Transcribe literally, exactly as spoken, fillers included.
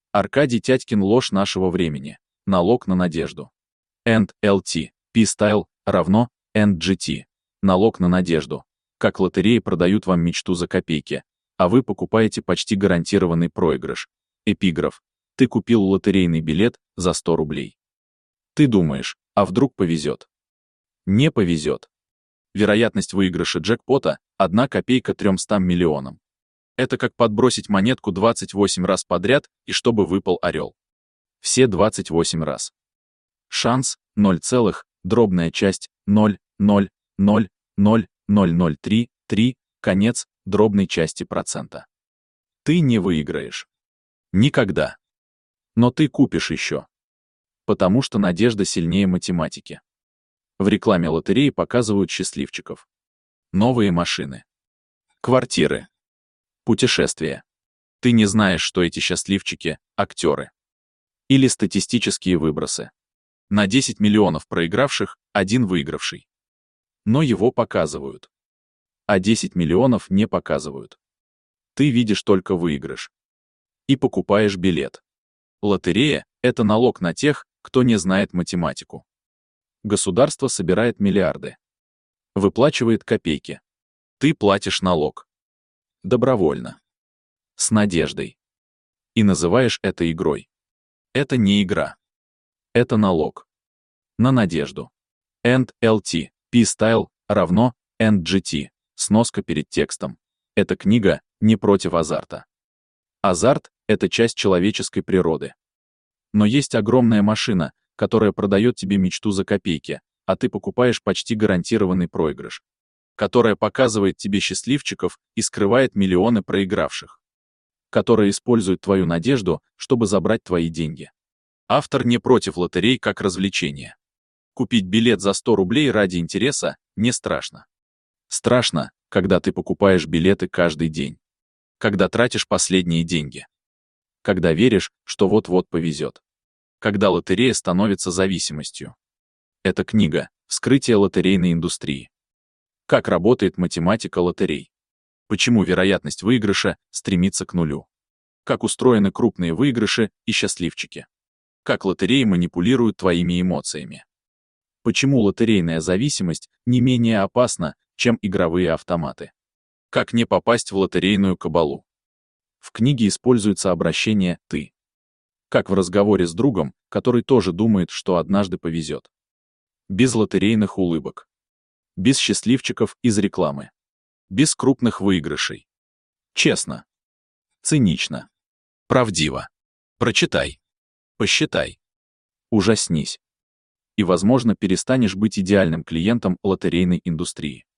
Аркадий Тятькин ложь нашего времени. Налог на надежду. энд эл ти, P-Style, равно энд джи ти. Налог на надежду. Как лотереи продают вам мечту за копейки, а вы покупаете почти гарантированный проигрыш. Эпиграф. Ты купил лотерейный билет за сто рублей. Ты думаешь, а вдруг повезет? Не повезет. Вероятность выигрыша джекпота – одна копейка трёмстам миллионам. Это как подбросить монетку двадцать восемь раз подряд, и чтобы выпал орел. Все двадцать восемь раз. Шанс – ноль целых, дробная часть – ноль, ноль, ноль, ноль, ноль, ноль, три, три, конец дробной части процента. Ты не выиграешь. Никогда. Но ты купишь еще. Потому что надежда сильнее математики. В рекламе лотереи показывают счастливчиков. Новые машины. Квартиры. Путешествия. Ты не знаешь, что эти счастливчики – актеры. Или статистические выбросы. На десять миллионов проигравших – один выигравший. Но его показывают. А десять миллионов не показывают. Ты видишь только выигрыш. И покупаешь билет. Лотерея – это налог на тех, кто не знает математику. Государство собирает миллиарды. Выплачивает копейки. Ты платишь налог. Добровольно. С надеждой. И называешь это игрой. Это не игра. Это налог. На надежду. энд эл ти, P-Style, равно энд джи ти. Сноска перед текстом. Эта книга не против азарта. Азарт — это часть человеческой природы. Но есть огромная машина, которая продает тебе мечту за копейки, а ты покупаешь почти гарантированный проигрыш, которая показывает тебе счастливчиков и скрывает миллионы проигравших, которая использует твою надежду, чтобы забрать твои деньги. Автор не против лотерей как развлечения. Купить билет за сто рублей ради интереса не страшно. Страшно, когда ты покупаешь билеты каждый день, когда тратишь последние деньги, когда веришь, что вот-вот повезет. Когда лотерея становится зависимостью. Эта книга «Вскрытие лотерейной индустрии». Как работает математика лотерей. Почему вероятность выигрыша стремится к нулю. Как устроены крупные выигрыши и счастливчики. Как лотереи манипулируют твоими эмоциями. Почему лотерейная зависимость не менее опасна, чем игровые автоматы. Как не попасть в лотерейную кабалу. В книге используется обращение «ты». Как в разговоре с другом, который тоже думает, что однажды повезет. Без лотерейных улыбок. Без счастливчиков из рекламы. Без крупных выигрышей. Честно. Цинично. Правдиво. Прочитай. Посчитай. Ужаснись. И, возможно, перестанешь быть идеальным клиентом лотерейной индустрии.